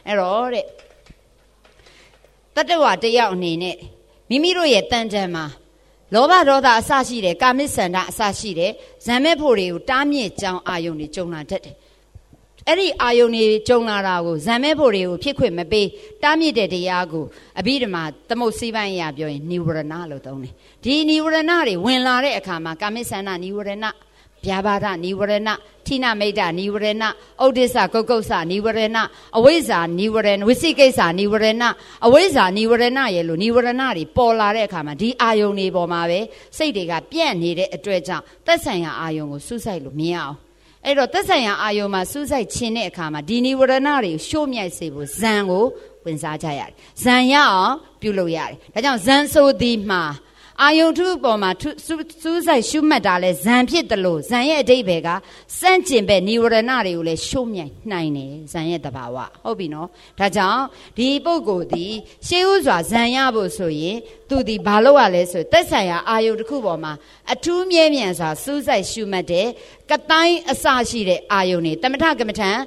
အဲ့တော့တဲ့တတ္တဝါတယောက်အနေနဲ့မိမိတို့ရဲ့တန်တန်မှာလောဘဒေါသအစရှိတဲ့ကာမိဆန္ဒအစရှိတဲ့ဇံမဲ့ဖို့တွေကိုတားမြစ်ကြောင်းအာယုန်တွေကြုံလာတတ်တယ်အဲ့ဒီအာယုန်တွေကြုံလာတာကိုဇံမဲ့ဖို့တွေကိုဖြစ်ခွင့်မပေးတားမြစ်တဲ့တရားကိုအဘိဓမ္မာသမုတ်စီးပိုင်းအရာပြောရင်နိဝရဏလို့သုံးတယ်ဒီနိဝရဏတွေဝင်လာတဲ့အခါမှာကာမိဆန္ဒနိဝရဏဗျာပါဒနိဝရဏထိနမိတ်တနိဝရဏဥဒိစ္စကုက္ကုဆနိဝရဏအဝိဇ္ဇာနိဝရဏဝိသိကိစ္စနိဝရဏအဝိဇ္ဇာနိဝရဏရဲ့လို့နိဝရဏတွေပေါ်လာတဲ့အခါမှာဒီအာယုန်တွေပေါ်မှာပဲစိတ်တွေကပြန့်နေတဲ့အတွက်ကြောင့်သက်ဆိုင်ရာအာယုန်ကိုစူးစိုက်လို့မရအောင်အဲ့တော့သက်ဆိုင်ရာအာယုန်မှာစူးစိုက်ခြင်းတဲ့အခါမှာဒီနိဝရဏတွေကိုရှို့မြိုက်စေဖို့ဇံကိုဝင်စားကြရတယ်ဇံရအောင်ပြုလုပ်ရတယ်ဒါကြောင့်ဇံဆိုသည်မှာအာယုန်ထုပေါ်မှာစူးစိုက်ရှုမှတ်တာလဲဇံဖြစ်တယ်လို့ဇံရဲ့အဓိပ္ပာယ်ကစန့်ကျင်ဘက်နိဝရဏတွေကိုလည်းရှို့မြိုက်နိုင်တယ်ဇံရဲ့တဘာဝဟုတ်ပြီနော်ဒါကြောင့်ဒီပုဂ္ဂိုလ်ဒီရှေးဥစွာဇံရဖို့ဆိုရင်သူဒီဘာလို့ရလဲဆိုသက်ဆိုင်ရာအာယုန်တစ်ခုပေါ်မှာအထူးမြဲမြံစွာစူးစိုက်ရှုမှတ်တဲ့ကတိုင်းအစရှိတဲ့အာယုန်တွေတမထကမ္မထံ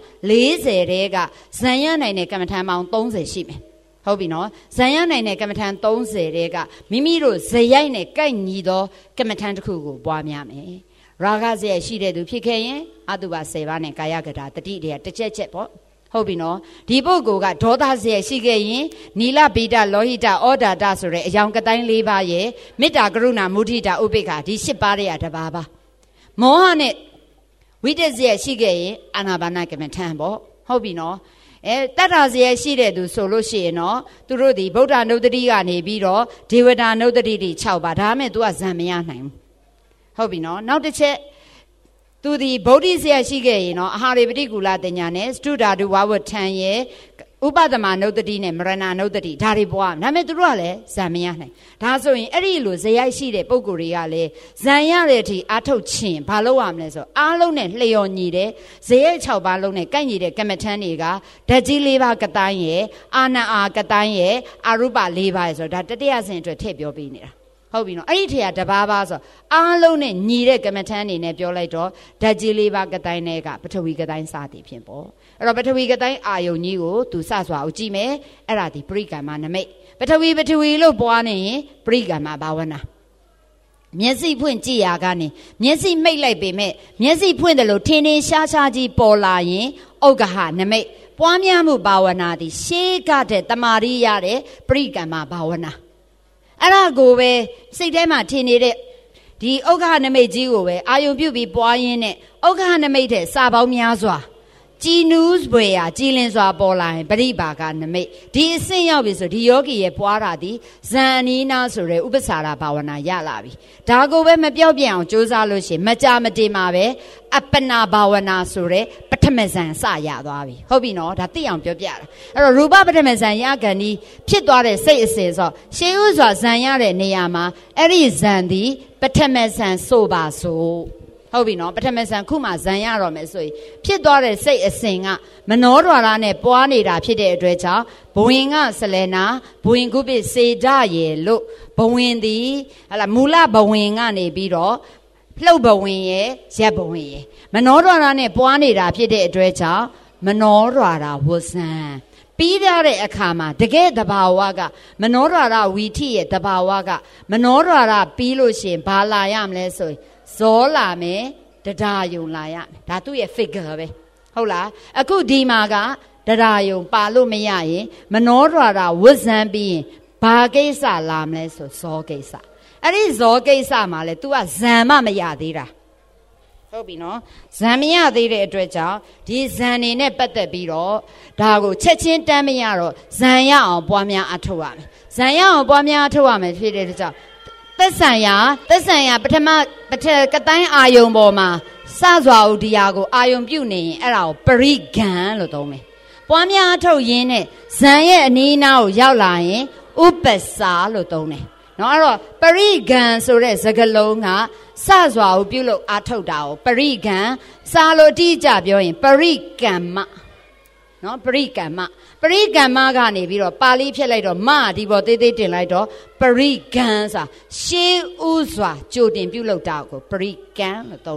40တဲကဇံရနိုင်တဲ့ကမ္မထံပေါင်း30ရှိမယ်ဟုတ်ပြီနော်ဇံရနိုင်တဲ့ကမ္မထံ30တဲကမိမိတို့ဇယိုက်နဲ့ကိုက်ညီသောကမ္မထံတစ်ခုကိုပွားများမယ်ရာဂဇယရှိတဲ့သူဖြစ်ခဲ့ရင်အတုပ10ပါးနဲ့ကာယကတာတတိတရားတစ်ချက်ပေါ့ဟုတ်ပြီနော်ဒီပုဂ္ဂိုလ်ကဒေါသဇယရှိခဲ့ရင်နီလဗိဒလောဟိတဩဒါတဆိုတဲ့အယောင်ကတိုင်း4ပါးရဲ့မေတ္တာကရုဏာမုဒိတာဥပိ္ပခာဒီ10ပါးတွေကတစ်ပါးပါမောဟနဲ့ဝိတ္တဇယရှိခဲ့ရင်အာနာပါနကမ္မထံပေါ့ဟုတ်ပြီနော်တတ္ထာဇယရှိတဲ့သူဆိုလို့ရှိရင်တော့သူတို့ဒီဗုဒ္ဓနုဒ္ဒတိကနေပြီးတော့ဒေဝတာနုဒ္ဒတိတွေ6ပါဒါမဲ့ तू ကဇံမရနိုင်ဘူးဟုတ်ပြီနော်နောက်တစ်ချက်သူဒီဗုဒ္ဓဇယရှိခဲ့ရင်တော့အာဟာရေပတိကူလတင်ညာနဲ့စတုဓာတုဝဝထံရဲ့ဥပဒမနုဒ္ဒတိနဲ့မရဏနုဒ္ဒတိဒါတွေပွားဒါမဲ့သူတို့ကလည်းဇံမရနိုင်ဒါဆိုရင်အဲ့ဒီလိုဇယိုက်ရှိတဲ့ပုံကိုယ်တွေကလည်းဇံရတဲ့အထိအာထုတ်ခြင်းဘာလို့ရမလဲဆိုအားလုံးနဲ့လျော်ညီတဲ့ဇယိုက်6ပါးလုံးနဲ့ကိုက်ညီတဲ့ကမ္မထမ်းတွေကဓာတ်ကြီး4ပါးကတိုင်းရဲ့အာနာအာကတိုင်းရဲ့အာရုပ4ပါးရဲ့ဆိုတော့ဒါတတိယဆင့်အတွက်ထည့်ပြောပေးနေတာဟုတ်ပြီနော်အဲ့ဒီထည့်ကတပါးပါဆိုအားလုံးနဲ့ညီတဲ့ကမ္မထမ်းနေနဲ့ပြောလိုက်တော့ဓာတ်ကြီး4ပါးကတိုင်းတွေကပထဝီကတိုင်းစသည်ဖြင့်ပေါ့အဲ့တော့ပထဝီကတိုင်းအာယုန်ကြီးကိုသူစစွာအောင်ကြည့်မယ်အဲ့ဒါဒီပရိကမ္မနမိတ်ပထဝီလို့ပွားနေရင်ပရိကမ္မဘာဝနာမျက်စိဖွင့်ကြည့်ရကနေမျက်စိမိတ်လိုက်ပေမဲ့မျက်စိဖွင့်တယ်လို့ထင်းထင်းရှားရှားကြီးပေါ်လာရင်ဥက္ကဟနမိတ်ပွားများမှုဘာဝနာသည်ရှေးကတဲ့တမာရီရတဲ့ပရိကမ္မဘာဝနာအဲ့ဒါကိုပဲစိတ်ထဲမှာထင်နေတဲ့ဒီဥက္ကဟနမိတ်ကြီးကိုပဲအာယုံပြုတ်ပြီးပွားရင်းနဲ့ဥက္ကဟနမိတ်တဲ့စာပေါင်းများစွာကြည်နူးပွေရာကြည်လင်စွာပေါ်လာရင်ပရိပါကနမိတ်ဒီအဆင့်ရောက်ပြီဆိုဒီယောဂီရဲ့ပွားတာဒီဇန်အနီးနာဆိုတဲ့ဥပ္ပစာရဘာဝနာရလာပြီဒါကိုပဲမပြော့ပြအောင်ကြိုးစားလို့ရှိရင်မကြမတင်မှာပဲအပ္ပနာဘာဝနာဆိုတဲ့ပထမဇန်စရသွားပြီဟုတ်ပြီနော်ဒါသိအောင်ပြောပြတာအဲ့တော့ရူပပထမဇန်ရကန်ဒီဖြစ်သွားတဲ့စိတ်အစဉ်ဆိုရှေးဥစွာဇန်ရတဲ့နေရာမှာအဲ့ဒီဇန်ဒီပထမဇန်ဆိုပါဆိုဟုတ်ပြီနော်ပထမဇန်ခုမှဇန်ရတော့မယ်ဆိုရင်ဖြစ်သွားတဲ့စိတ်အစဉ်ကမနောဒွါရနဲ့ပွားနေတာဖြစ်တဲ့အတွက်ကြောင့်ဘဝင်ကဆလနာဘဝင်ကုပိစေဒရေလို့ဘဝင်သည်ဟလာမူလဘဝင်ကနေပြီးတော့လှုပ်ဘဝင်ရဲ့ရက်ဘဝင်ရဲ့မနောဒွါရနဲ့ပွားနေတာဖြစ်တဲ့အတွက်ကြောင့်မနောဒွါရဝဇံပြီးရတဲ့အခါမှာတကယ်တဘာဝကမနောဒွါရဝီထိရဲ့တဘာဝကမနောဒွါရပြီးလို့ရှိရင်ဘာလာရမလဲဆိုရင်ဇောလာမယ်တရားယုံလာရမယ်ဒါသူ့ရဲ့ figure ပဲဟုတ်လားအခုဒီမှာကတရားယုံပါလို့မရရင်မနောဒွါရဝဇံပြီးရင်ဘာကိစ္စလာမလဲဆိုဇောကိစ္စအဲ့ဒီဇောကိစ္စမှာလဲ तू ကဇံမမရသေးတာဟုတ်ပြီနော်ဇံမရသေးတဲ့အတွက်ကြောင့်ဒီဇံနေနဲ့ပတ်သက်ပြီးတော့ဒါကိုချက်ချင်းတန်းမရတော့ဇံရအောင်ပွားများအထောက်ရမယ်ဇံရအောင်ပွားများအထောက်ရမယ်ဖြစ်တဲ့အတွက်ကြောင့်သက်ဆိုင်ရာပထမကတိုင်းအာယုံပေါ်မှာစစွာဥဒီယာကိုအာယုံပြုတ်နေရင်အဲ့ဒါကိုပရိဂံလို့သုံးမယ်ပွားများအထုတ်ရင်းနဲ့ဇံရဲ့အနီးနားကိုရောက်လာရင်ဥပ္ပစာလို့သုံးတယ်နော်အဲ့တော့ပရိဂံဆိုတဲ့စကားလုံးကစစွာကိုပြုတ်လို့အာထုတ်တာကိုပရိဂံစာလို့အတိအကျပြောရင်ပရိကမ္မနော်ပရိကမ္မကနေပြီးတော့ပါဠိဖြတ်လိုက်တော့မဒီပေါ်သေးသေးတင်လိုက်တော့ပရိကံစာရှေးဥစွာကြိုတင်ပြုလုပ်တာကိုပရိကံလို့သုံးတယ်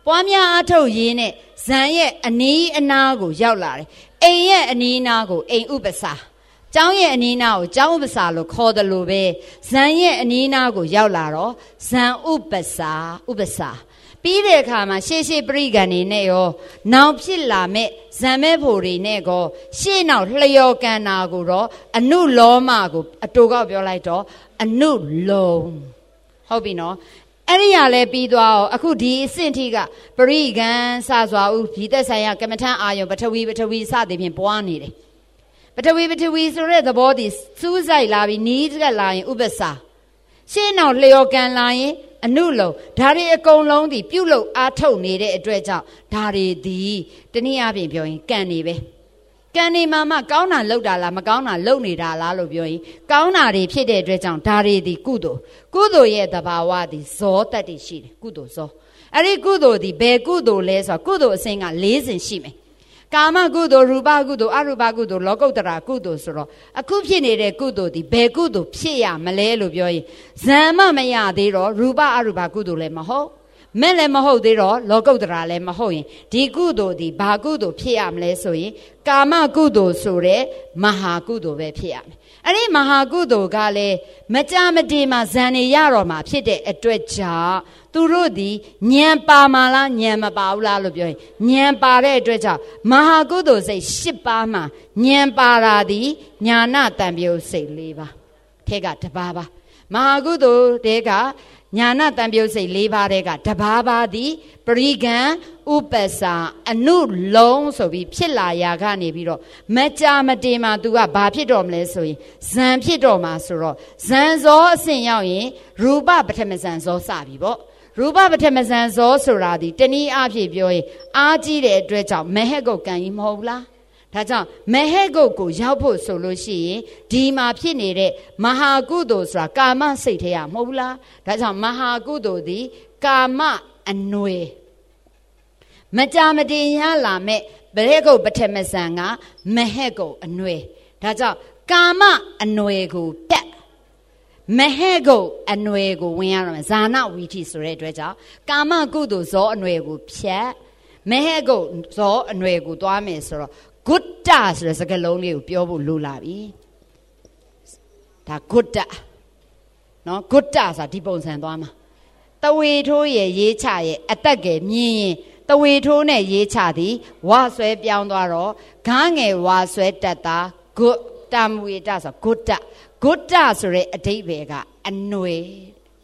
ပွားများအားထုတ်ရင်းနဲ့ဇန်ရဲ့အနီးအနားကိုရောက်လာတယ်အိမ်ရဲ့အနီးအနားကိုအိမ်ဥပ္ပစာကျောင်းရဲ့အနီးအနားကိုကျောင်းဥပ္ပစာလို့ခေါ်တယ်လို့ပဲဇန်ရဲ့အနီးအနားကိုရောက်လာတော့ဇန်ဥပ္ပစာပြီးတဲ့အခါမှာရှေ့ပရိကံနေနဲ့ရောနောက်ဖြစ်လာမဲ့ဇံမဲ့ဖို့တွေနဲ့ကောရှေ့နောက်လျော်ကန်နာကိုတော့အနုလောမကိုအတူကောက်ပြောလိုက်တော့အနုလုံးဟုတ်ပြီနော်အဲ့ဒီရလဲပြီးသွားအောင်အခုဒီအဆင့်ထိကပရိကံစစွာဥဒီသက်ဆိုင်ရာကမ္မထအာယုံပထဝီစသည်ဖြင့်ပွားနေတယ်ပထဝီဆိုတဲ့သဘောဒီစူးစိုက်လာပြီးနီးကလာရင်ဥပ္ပစာရှေ့နောက်လျော်ကန်လာရင်အနုလုံးဒါတွေအကုန်လုံးဒီပြုတ်လို့အားထုတ်နေတဲ့အတွက်ကြောင့်ဒါတွေဒီတနည်းအားဖြင့်ပြောရင်ကံနေပဲကံနေမှာကောင်းတာလုပ်တာလားမကောင်းတာလုပ်နေတာလားလို့ပြောရင်ကောင်းတာတွေဖြစ်တဲ့အတွက်ကြောင့်ဒါတွေဒီကုသိုလ်ရဲ့သဘာဝဒီဇောတတ်တရှိတယ်ကုသိုလ်ဇောအဲ့ဒီကုသိုလ်ဒီဘယ်ကုသိုလ်လဲဆိုတော့ကုသိုလ်အစဉ်က၄စဉ်ရှိမယ်ကာမကုသိုလ်ရူပကုသိုလ်အရူပကုသိုလ်လောကုတ္တရာကုသိုလ်ဆိုတော့အခုဖြစ်နေတဲ့ကုသိုလ်ဒီဘယ်ကုသိုလ်ဖြစ်ရမလဲလို့ပြောရင်ဇံမမရသေးတော့ရူပအရူပကုသိုလ်လည်းမဟုတ်မဲ့လည်းမဟုတ်သေးတော့လောကုတ္တရာလည်းမဟုတ်ရင်ဒီကုသိုလ်ဒီဘာကုသိုလ်ဖြစ်ရမလဲဆိုရင်ကာမကုသိုလ်ဆိုတဲ့မဟာကုသိုလ်ပဲဖြစ်ရမယ်အဲ့ဒီမဟာကုသိုလ်ကလည်းမကြမတည်မှာဇံနေရတော့မှာဖြစ်တဲ့အတွက်ကြောင့်သူတို့ဒီဉာဏ်ပါမှာလားဉာဏ်မပါဘူးလားလို့ပြောရင်ဉာဏ်ပါတဲ့အတွက်ကြောင့်မဟာကုသိုလ်စိတ်၈ပါးမှာဉာဏ်ပါတာဒီညာနာတံပြုတ်စိတ်၄ပါးထဲကတစ်ပါးပါမဟာကုသိုလ်တဲကညာနာတံပြုတ်စိတ်၄ပါးတဲကတစ်ပါးပါသည်ပရိကံဥပ္ပစာအနုလုံးဆိုပြီးဖြစ်လာရာကနေပြီးတော့မကြမတင်မှာ तू ကဘာဖြစ်တော့မလဲဆိုရင်ဇံဖြစ်တော့မှာဆိုတော့ဇံဇောအစဉ်ရောက်ရင်ရူပပထမဇံဇောစပြီပေါ့ရူပပထမဇံဇောဆိုတာဒီတနည်းအားဖြင့်ပြောရင်အားကြီးတဲ့အတွက်ကြောင့်မဟက်ကုတ်ကံကြီးမဟုတ်လားဒါကြောင့်မဟက်ကုတ်ကိုရောက်ဖို့ဆိုလို့ရှိရင်ဒီမှာဖြစ်နေတဲ့မဟာကုသိုလ်ဆိုတာကာမစိတ်ထဲရမဟုတ်လားဒါကြောင့်မဟာကုသိုလ်ဒီကာမအနွယ်မကြမတင်ရလာမဲ့ဗရေကုတ်ပထမဇံကမဟက်ကုတ်အနွယ်ဒါကြောင့်ကာမအနွယ်ကိုပြတ်မဟက်ကုတ်အနွယ်ကိုဝင်ရတော့မယ်ဇာနာဝီထိဆိုတဲ့အတွက်ကြောင့်ကာမကုသိုလ်ဇောအနွယ်ကိုဖြတ်မဟက်ကုတ်ဇောအနွယ်ကိုသွားမယ်ဆိုတော့ဂုတ္တဆိုတဲ့စကားလုံးလေးကိုပြောဖို့လိုလာပြီဒါဂုတ္တနော်ဂုတ္တဆိုတာဒီပုံစံသွားမှာတဝေထိုးရဲ့ရေးချရဲ့အတက်ကယ်မြင်ရင်တဝေထိုးနဲ့ရေးချသည်ဝါဆွဲပြောင်းသွားတော့ဂန်းငယ်ဝါဆွဲတက်တာဂုတ္တမဝေတဆိုဂုတ္တဆိုတဲ့အဓိပ္ပာယ်ကအနွယ်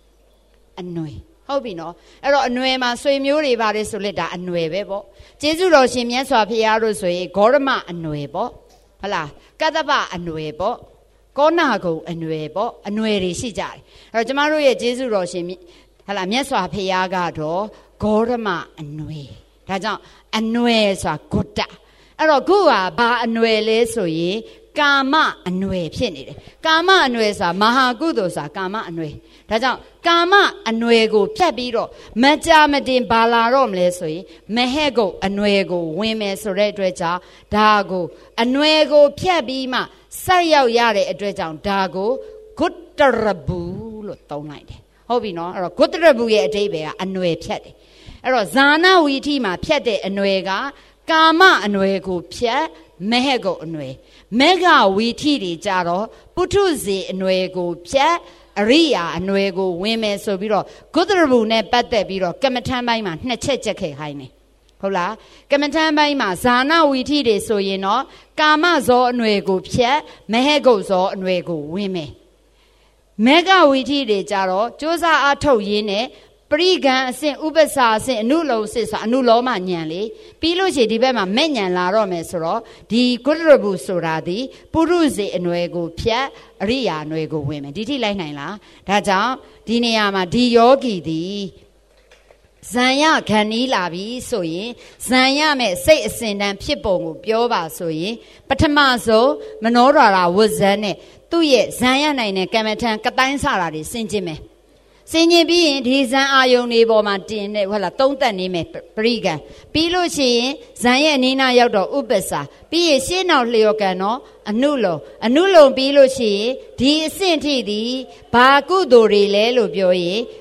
ဟုတ်ပြီနော်အဲ့တော့အနွယ်မှာဆွေမျိုးတွေပါတယ်ဆိုလက်ဒါအနွယ်ပဲပေါ့ကျေးဇူးတော်ရှင်မြတ်စွာဘုရားတို့ဆိုရင်ဂေါရမအနွယ်ပေါ့ဟုတ်လားကတ္တပအနွယ်ပေါ့ကောနာကုံအနွယ်ပေါ့အနွယ်တွေရှိကြတယ်အဲ့တော့ကျမတို့ရဲ့ကျေးဇူးတော်ရှင်ဟုတ်လားမြတ်စွာဘုရားကတော့ဂေါရမအနွယ်ဒါကြောင့်အနွယ်ဆိုတာဂုတ္တအဲ့တော့ခုကဘာအနွယ်လဲဆိုရင်ကာမအနွယ်ဖြစ်နေတယ်ကာမအနွယ်ဆိုတာမဟာကုသိုလ်ဆိုတာကာမအနွယ်ဒါကြောင့်ကာမအနွယ်ကိုဖြတ်ပြီးတော့မကြမတင်ဘာလာတော့မလဲဆိုရင်မဟက်ကုတ်အနွယ်ကိုဝင်မယ်ဆိုတဲ့အတွက်ကြောင့်ဒါကိုအနွယ်ကိုဖြတ်ပြီးမှဆက်ရောက်ရတဲ့အတွက်ကြောင့်ဒါကိုဂုတ္တရဘူးလို့သုံးလိုက်တယ်ဟုတ်ပြီနော်အဲ့တော့ဂုတ္တရဘူးရဲ့အဓိပ္ပာယ်ကအနွယ်ဖြတ်တယ်အဲ့တော့ဇာနာဝီထိမှာဖြတ်တဲ့အနွယ်ကကာမအနွယ်ကိုဖြတ်မဟက်ကုတ်အနွယ်မေဃဝီထိတွေကြတော့ပုထုဇဉ်အနွယ်ကိုဖြတ်အရိယာအနွယ်ကိုဝင်မယ်ဆိုပြီးတော့ဂုတ္တရဘူးနဲ့ပတ်သက်ပြီးတော့ကမ္မထမ်းပိုင်းမှာနှစ်ချက်ချက်ခဲ့ခိုင်းတယ်ဟုတ်လားကမ္မထမ်းပိုင်းမှာဇာနာဝီထိတွေဆိုရင်တော့ကာမဇောအနွယ်ကိုဖြတ်မဟက်ကုတ်ဇောအနွယ်ကိုဝင်မယ်မေဃဝီထိတွေကြတော့စ조사အားထုတ်ရင်းနဲ့ပရိကံအစဉ်ဥပ္ပစာအစဉ်အနုလုံစစ်ဆိုအနုလောမဉဏ်လေပြီးလို့ရှိရင်ဒီဘက်မှာမဲ့ဉဏ်လာတော့မယ်ဆိုတော့ဒီကုတ္တရဘူးဆိုတာဒီပုရုဇေအနွယ်ကိုဖြတ်အရိယာအနွယ်ကိုဝင်မယ်ဒီထိလိုက်နိုင်လားဒါကြောင့်ဒီနေရာမှာဒီယောဂီဒီဇံရခဏီးလာပြီဆိုရင်ဇံရမဲ့စိတ်အစဉ်တန်းဖြစ်ပုံကိုပြောပါဆိုရင်ပထမဆုံးမနောဒွါရဝဇ္ဇန်နဲ့သူ့ရဲ့ဇံရနိုင်တဲ့ကမ္မထံကတိုင်းစတာတွေဆင်ကျင်မယ်ဆင်ကျင်ပြီးရင်ဒီဇံအာယုန်တွေပေါ်မှာတင်နေဟုတ်လားသုံးသက်နေမယ်ပရိကံပြီးလို့ရှိရင်ဇံရဲ့အနိနာရောက်တော့ဥပ္ပစာပြီးရင်ရှင်းနောက်လျော်ကံတော့အနုလုံပြီးလို့ရှိရင်ဒီအဆင့်ထိဒီဘာကုသိုလ်တွေလဲလို့ပြောရင်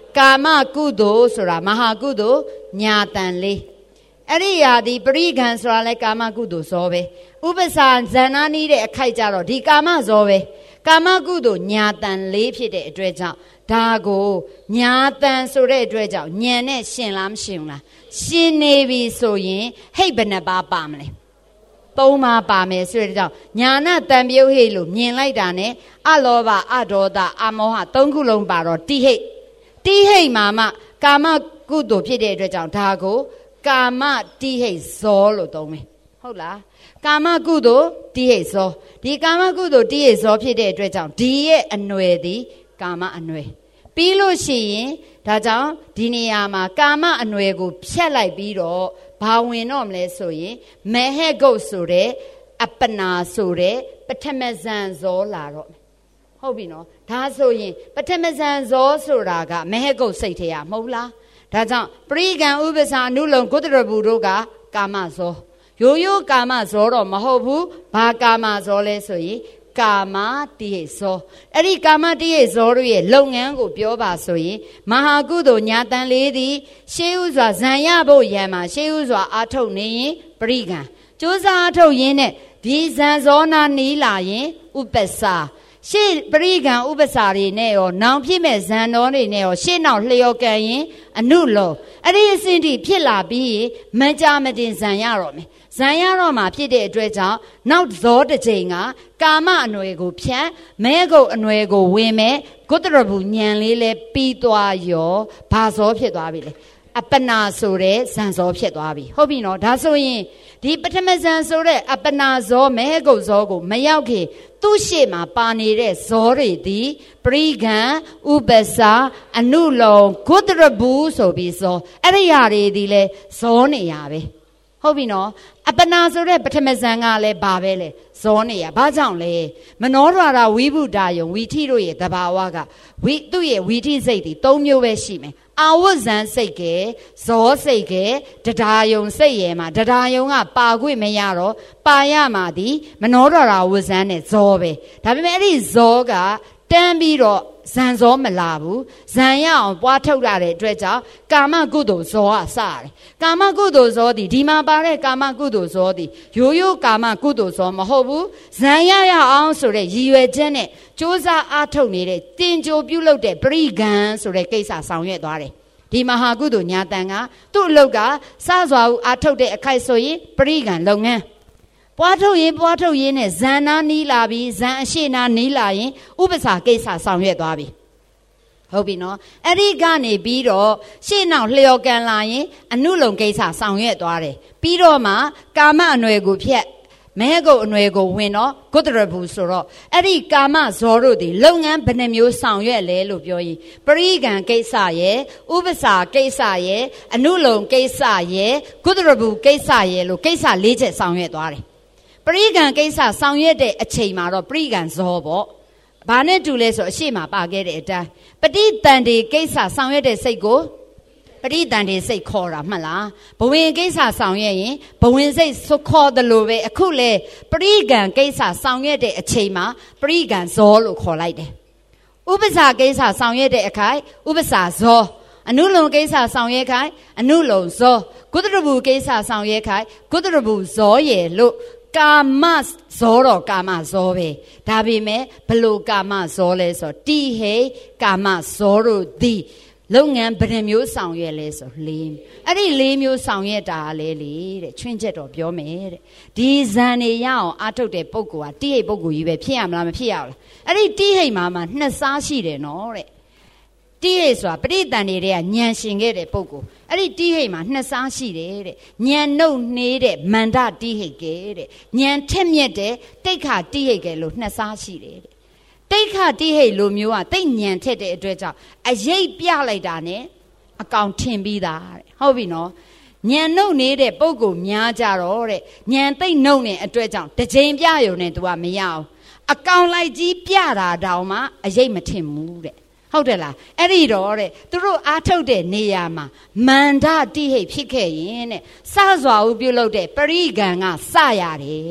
ကာမကုသိုလ်ဆိုတာမဟာကုသိုလ်ညာတန်လေးအဲ့ဒီဟာဒီပရိကံဆိုတာလဲကာမကုသိုလ်ဇောပဲဥပ္ပစာဇဏနာနီးတဲ့အခိုက်ကြတော့ဒီကာမဇောပဲကာမကုသိုလ်ညာတန်လေးဖြစ်တဲ့အတွက်ကြောင့်ဒါကိုညာတန်ဆိုတဲ့အတွက်ကြောင့်ညံနဲ့ရှင်လားမရှင်လားရှင်နေပြီဆိုရင်ဟိတ်ဘယ်နှပါပါမလဲသုံးပါပါမယ်ဆိုတဲ့ကြောင့်ညာနာတန်ပြုတ်ဟိတ်လို့မြင်လိုက်တာနဲ့အလောဘအဒေါသအမောဟသုံးခုလုံးပါတော့တိဟိတ်မှာမှကာမကုသိုလ်ဖြစ်တဲ့အတွက်ကြောင့်ဒါကိုကာမတိဟိတ်ဇောလို့သုံးမယ်ဟုတ်လားကာမကုသိုလ်တိဟိတ်ဇောဒီကာမကုသိုလ်တိဟိတ်ဇောဖြစ်တဲ့အတွက်ကြောင့်ဒီရဲ့အနွယ်သည်ကာမအနွယ်ပြီးလို့ရှိရင်ဒါကြောင့်ဒီနေရာမှာကာမအနွယ်ကိုဖြတ်လိုက်ပြီးတော့ဘာဝင်တော့မလဲဆိုရင်မေဟဂုတ်ဆိုတဲ့အပနာဆိုတဲ့ပထမဇန်ဇောလာတော့ဟုတ်ပြီနော်ဒါဆိုရင်ပထမဇန်ဇောဆိုတာကမေဟဂုတ်စိတ်ထဲရမဟုတ်လားဒါကြောင့်ပရိကံဥပ္ပစာအနုလုံဂုတ္တရဘူးတို့ကကာမဇောရိုးကာမဇောတော့မဟုတ်ဘူးဘာကာမဇောလဲဆိုရင်ကာမတိဟိဇောအဲ့ဒီကာမတိဟိဇောတို့ရဲ့လုပ်ငန်းကိုပြောပါဆိုရင်မဟာကုသိုလ်ညာတန်လေးသည်ရှေးဥစွာဇံရဖို့ရံမှာရှေးဥစွာအာထုတ်နေရင်ပရိကံကြိုးစားအာထုတ်ရင်းနဲ့ဒီဇံဇောနာနီးလာရင်ဥပ္ပစာရှေ့ပရိကံဥပ္ပစာတွေနဲ့ရောနောင်ဖြစ်မဲ့ဇံတော်တွေနဲ့ရောရှေ့နောက်လျော်ကန်ရင်အနုလောအဲ့ဒီအစဉ်ထိဖြစ်လာပြီးမကြမတင်ဇံရတော့မယ်ဇံရတော့မှဖြစ်တဲ့အတွက်ကြောင့်နောက်ဇောတစ်ချိန်ကကာမအနွယ်ကိုဖြတ်မဲကုတ်အနွယ်ကိုဝင်မဲ့ဂုတ္တရဘူးညံလေးလဲပြီးသွားရောဘာဇောဖြစ်သွားပြီလေအပနာဆိုတဲ့ဇံဇောဖြစ်သွားပြီဟုတ်ပြီနော်ဒါဆိုရင်ဒီပထမဇန်ဆိုတဲ့အပနာဇောမဲကုတ်ဇောကိုမရောက်ခင်သူ့ရှေ့မှာပါနေတဲ့ဇောတွေသည်ပရိကံဥပ္ပစာအနုလုံဂုတ္တရဘူးဆိုပြီးဇောအဲ့ဒီဟာတွေဒီလဲဇောနေရပဲဟုတ်ပြီနော်အပနာဆိုတဲ့ပထမဇန်ကလည်းဘာပဲလဲဇောနေရဘာကြောင့်လဲမနောဒွါရဝိဗုဒ္ဓယုံဝီထိတို့ရဲ့တဘာဝကသူ့ရဲ့ဝီထိစိတ်ဒီ၃မျိုးပဲရှိမယ်အာဝဇန်စိတ်ကဲဇောစိတ်ကဲတရားယုံစိတ်ရဲ့မှာတရားယုံကပါခွင့်မရတော့ပါရမှာဒီမနောဒရာဝဇန်နဲ့ဇောပဲဒါပေမဲ့အဲ့ဒီဇောကတန်းပြီးတော့ဇန်ဇောမလာဘူးဇန်ရအောင်ပွားထုတ်လာတဲ့အတွက်ကြောင့်ကာမကုသိုလ်ဇောကစတယ်ကာမကုသိုလ်ဇောဒီမှာပါတဲ့ကာမကုသိုလ်ဇောရိုးကာမကုသိုလ်ဇောမဟုတ်ဘူးဇန်ရအောင်ဆိုတဲ့ရည်ရွယ်ချက်နဲ့စ조사အားထုတ်နေတဲ့တင်ကြိုပြုလုပ်တဲ့ပရိကံဆိုတဲ့ကိစ္စဆောင်ရွက်သွားတယ်ဒီမဟာကုသိုလ်ညာတန်ကသူ့အလုပ်ကစစွာဦးအားထုတ်တဲ့အခိုက်ဆိုရင်ပရိကံလုပ်ငန်းပွားထုတ်ရင်နဲ့ဇန်နာနီးလာပြီးဇန်အရှိနာနီးလာရင်ဥပ္ပစာကိစ္စဆောင်ရွက်သွားပြီဟုတ်ပြီနော်အဲ့ဒီကနေပြီးတော့ရှေ့နောက်လျော်ကန်လာရင်အနုလုံကိစ္စဆောင်ရွက်သွားတယ်ပြီးတော့မှကာမအနွယ်ကိုဖြတ်မဲကုတ်အနွယ်ကိုဝင်တော့ဂုတ္တရဘူးဆိုတော့အဲ့ဒီကာမဇောတို့ဒီလုပ်ငန်းဘယ်နှမျိုးဆောင်ရွက်လဲလို့ပြောရင်ပရိကံကိစ္စရဲ့ဥပ္ပစာကိစ္စရဲ့အနုလုံကိစ္စရဲ့ဂုတ္တရဘူးကိစ္စရဲ့လို့ကိစ္စ၄ချက်ဆောင်ရွက်သွားတယ်ပရိကံကိစ္စဆောင်ရွက်တဲ့အချိန်မှာတော့ပရိကံဇောပေါ့ဘာနဲ့တူလဲဆိုအရှိမပါခဲ့တဲ့အတိုင်းပဋိတန်တေကိစ္စဆောင်ရွက်တဲ့စိတ်ကိုပဋိတန်တေစိတ်ခေါ်တာမှတ်လားဘဝင်ကိစ္စဆောင်ရွက်ရင်ဘဝင်စိတ်ခေါ်တယ်လို့ပဲအခုလေပရိကံကိစ္စဆောင်ရွက်တဲ့အချိန်မှာပရိကံဇောလို့ခေါ်လိုက်တယ်ဥပ္ပစာကိစ္စဆောင်ရွက်တဲ့အခိုက်ဥပ္ပစာဇောအနုလုံကိစ္စဆောင်ရွက်ခိုက်အနုလုံဇောဂုတ္တရဘူးကိစ္စဆောင်ရွက်ခိုက်ဂုတ္တရဘူးဇောရဲ့လို့ကာမဇောတော့ကာမဇောပဲဒါပေမဲ့ဘလို့ကာမဇောလဲဆိုတိဟိကာမဇောတို့သည်လုပ်ငန်းဘယ်နှမျိုးဆောင်ရွက်လဲဆို၄အဲ့ဒီ၄မျိုးဆောင်ရွက်တာလဲလေတဲ့ချွင်းချက်တော့ပြောမယ်တဲ့ဒီဇန်နေရအောင်အထုတ်တဲ့ပုဂ္ဂိုလ်ကတိဟိပုဂ္ဂိုလ်ကြီးပဲဖြစ်ရမလားမဖြစ်ရဘူးလားအဲ့ဒီတိဟိမှာနှစ်စားရှိတယ်နော်တဲ့တိဟိဆိုတာပဋိသန္ဓေတွေကဉာဏ်ရှင်ခဲ့တဲ့ပုဂ္ဂိုလ်အဲ့ဒီတိဟိမှာနှစ်စားရှိတယ်တဲ့ဉာဏ်နှုတ်နှေးတဲ့မန္တတိဟိကဲတဲ့ဉာဏ်ထက်မြက်တဲ့တိတ်ခတိဟိကဲလို့နှစ်စားရှိတယ်တဲ့တိတ်ခတိဟိလိုမျိုးကတိတ်ဉာဏ်ထက်တဲ့အတွက်ကြောင့်အရေးပြလိုက်တာနဲ့အကောင်ထင်ပြီးသားတဲ့ဟုတ်ပြီနော်ဉာဏ်နှုတ်နေတဲ့ပုဂ္ဂိုလ်များကြတော့တဲ့ဉာဏ်သိမ့်နှုတ်နေအတွက်ကြောင့်တစ်ချိန်ပြရုံနဲ့ तू ကမရအောင်အကောင်လိုက်ကြီးပြတာတောင်မှအရေးမထင်ဘူးတဲ့ဟုတ်တယ်လားအဲ့ဒီတော့တဲ့သူတို့အားထုတ်တဲ့နေရာမှာမန္တတိဟိဖြစ်ခဲ့ရင်တဲ့စစွာဦးပြုလုပ်တဲ့ပရိကံကစရတယ်တဲ့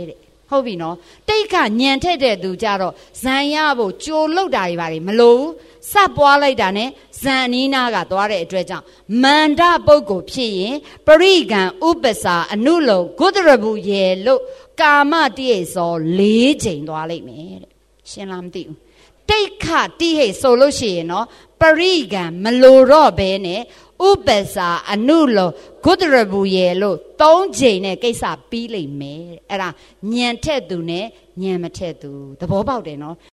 ဟုတ်ပြီနော်တိတ်ခညံထက်တဲ့သူကြတော့ဇံရဖို့ကြိုလုတ်တာတွေပါလေမလို့စပွားလိုက်တာနဲ့ဇံအနီးနားကသွားတဲ့အတွက်ကြောင့်မန္တပုဂ္ဂိုလ်ဖြစ်ရင်ပရိကံဥပ္ပစာအနုလုံဂုတရဘူးရေလို့ကာမတိဟိစော၄ချိန်သွားလိုက်မယ်တဲ့ရှင်းလားမသိဘူးတိတ်ခတိဟိဆိုလို့ရှိရင်နော်ပရိကံမလိုတော့ဘဲနဲ့ဥပ္ပစာအနုလုံဂုတရဘူးရေလို့၃ချိန်နဲ့ကိစ္စပြီးလိမ့်မယ်တဲ့အဲ့ဒါညံထက်သူနဲ့ညံမထက်သူသဘောပေါက်တယ်နော်